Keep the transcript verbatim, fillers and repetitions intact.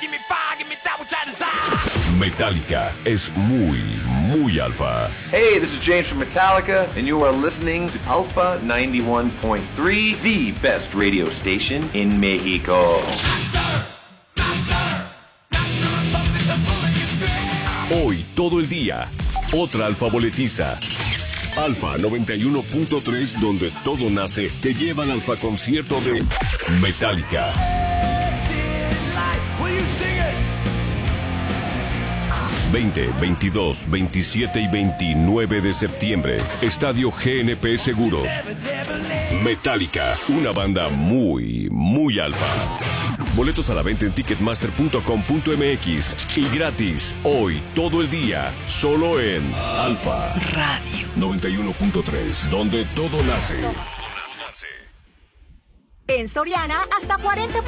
Metallica es muy, muy alfa. Hey, this is James from Metallica, and you are listening to Alpha ninety-one point three, the best radio station in Mexico. Hoy, todo el día, otra alfa boletiza. Alfa noventa y uno punto tres, donde todo nace, te lleva al alfa concierto de Metallica. veinte, veintidós, veintisiete y veintinueve de septiembre. Estadio G N P Seguros. Metallica, una banda muy, muy alfa. Boletos a la venta en ticketmaster punto com punto m x y gratis hoy todo el día, solo en Alfa Radio noventa y uno punto tres, donde todo nace. En Soriana, hasta cuarenta